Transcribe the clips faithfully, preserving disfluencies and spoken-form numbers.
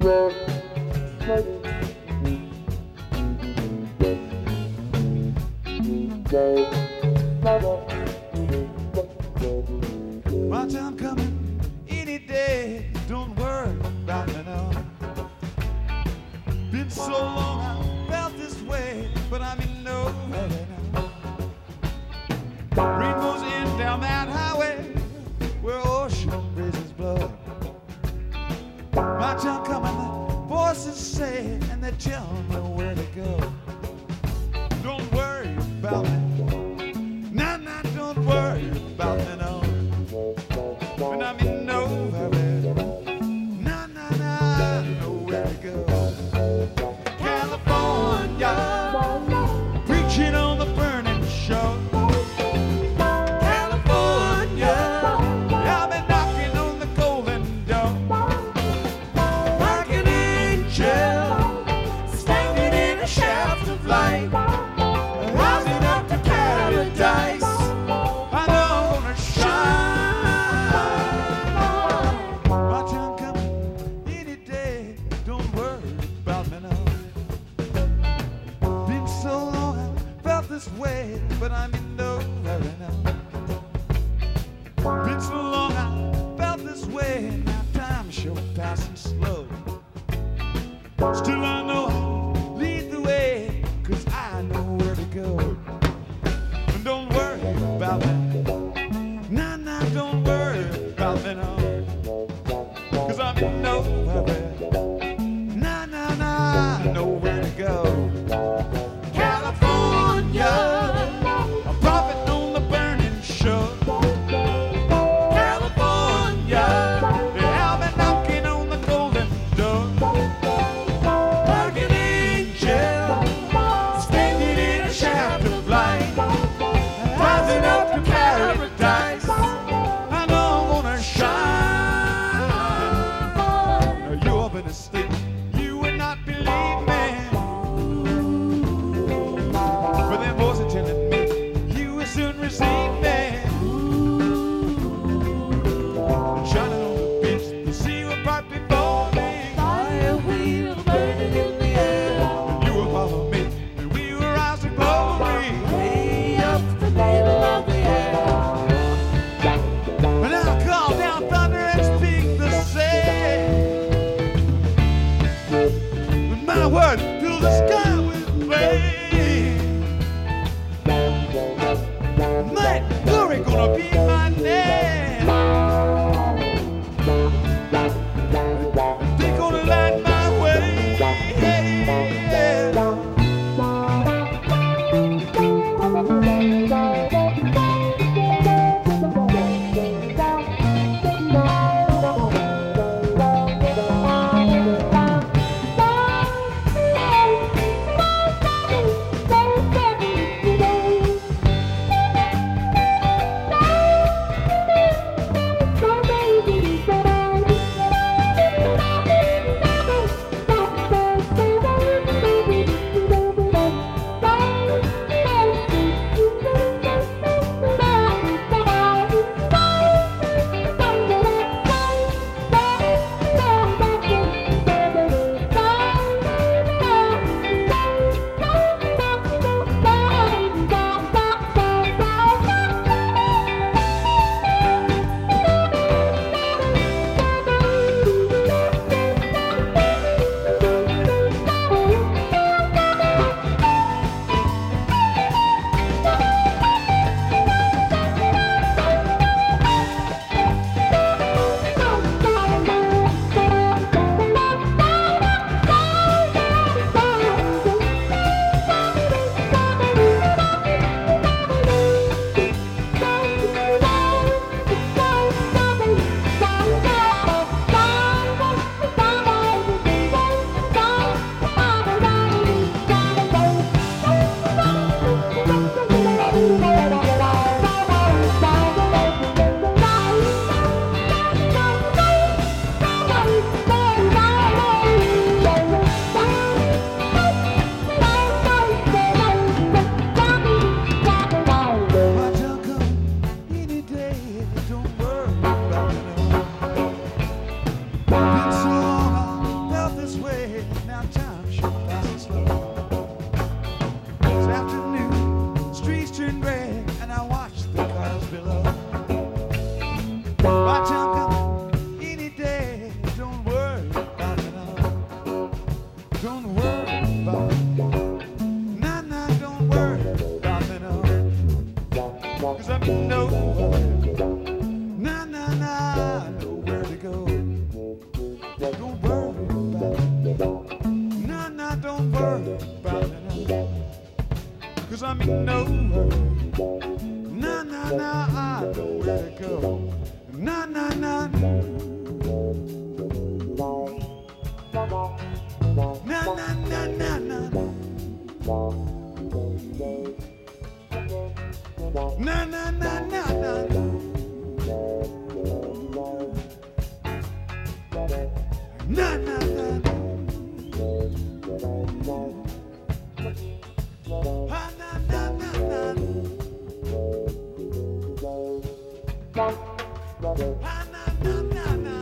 My time coming any day, don't worry about me now. Been so long I felt this way, but I'm in no hurry now. Rainbows in down that highway where ocean raises blood. My time coming, the voices say, and they tell me where to go. Don't worry about me. Nah, nah, don't worry about me, no. And I'm in no hurry. Nah, nah, nah, nowhere to go. California, preaching on the burning shore. California, I've been knocking on the golden door. Like an angel, standing in a shaft of light, rising up to paradise. I know I'm gonna shine. My time coming any day, don't worry about me now. Been so long I felt this way, but I'm in no hurry now. Been so long I felt this way, now time sure passing slow. Still I know I'll lead the way, 'cause I know where to go. And don't worry about me. Nah, nah, don't worry about me now. 'Cause I'm in no hurry. Nah, nah, nah, nowhere to go. California, a prophet on the burning shore. California, yeah, I've been knocking on the golden door. worry about me now. 'Cause I'm in no hurry. Nah, nah, nah, nowhere to go. Don't worry about me. Nah, nah, don't worry about me now. 'Cause I'm in no hurry. Nah, nah, nah, I know where to go. Nah, nah, nah, nah. Na na na na na na na na na na na na na ha na na na na ha na na na na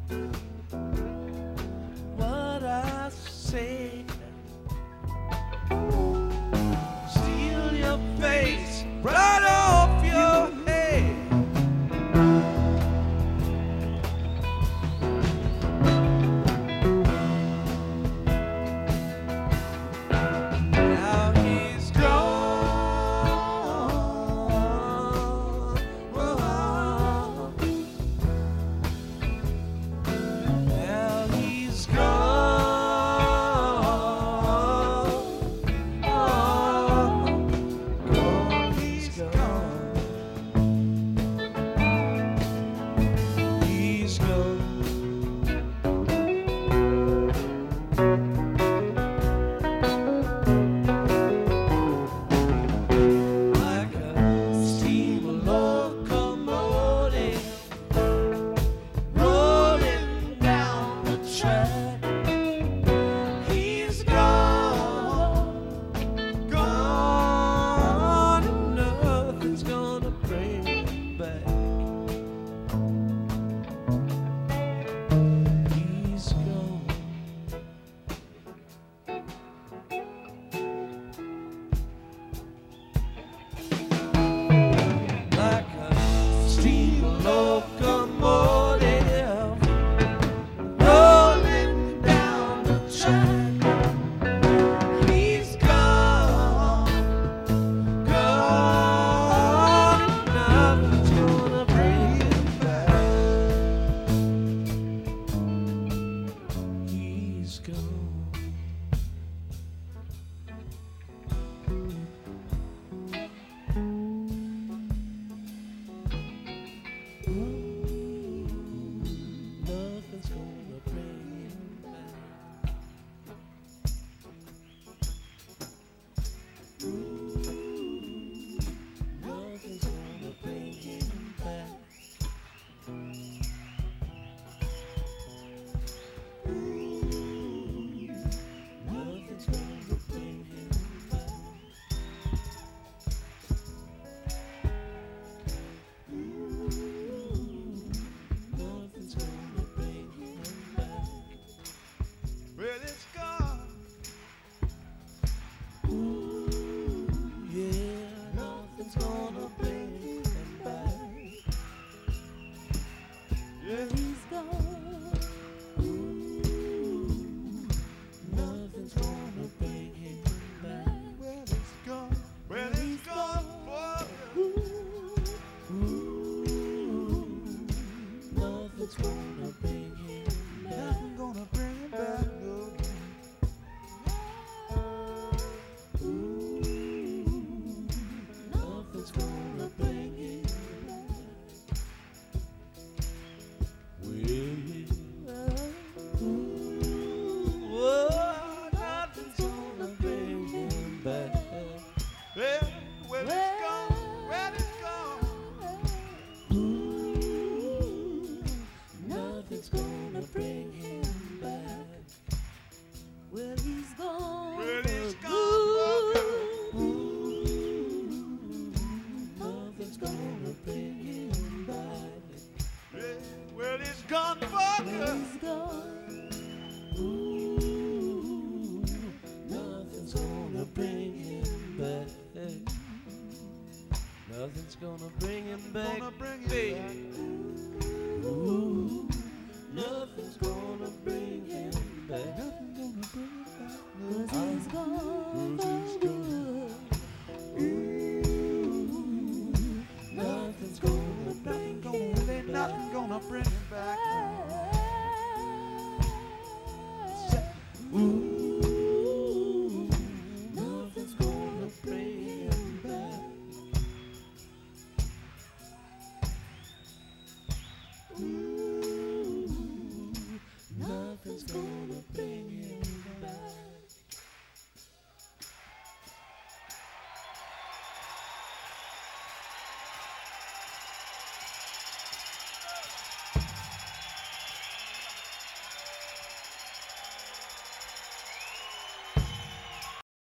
what I say. Steal your face right off your head. Now he's gone. Whoa. Now he's gone. Oh, gone, he's gone. He's gone. Like a steam locomotive rolling down the track. He's gone, gone, and nothing's gonna bring him back. He's gone. Like a steam locomotive rolling down the track. He's gone, gone, and nothing's gonna bring him back. He's gone. Nothing's gonna bring him back. Nothing's gonna bring him back. Nothing's gonna bring him back. Nothing's gonna bring him back. Well, it's gone. Ooh, yeah, nothing's gonna bring him back. Yeah. He's gone. Ooh, nothing's gonna bring him back. Well, it's gone. Well, it's gone for Ooh, ooh, nothing's gonna bring him back. nothing gonna bring it back. No. Ooh, nothing's gonna bring him back. Well, ooh, oh, nothing's gonna bring him back. Well, well, it's gone. Well, it's gone. Ooh, nothing's gonna bring him back. Well, he's gone. Well, it's for gone for good. Ooh, nothing's gonna bring him back. Yeah. Well, it's gone for Well, good. he's gone. Ooh, nothing's gonna bring him back. Nothing's gonna bring him back. Gonna bring it baby. back. Ooh, nothing's gonna bring him back. Nothing gonna bring it back. No. 'Cause he's gone. Cause he's gone. Ooh, nothing's gonna bring Nothing gonna, him there ain't nothing back. gonna bring it back. Ooh,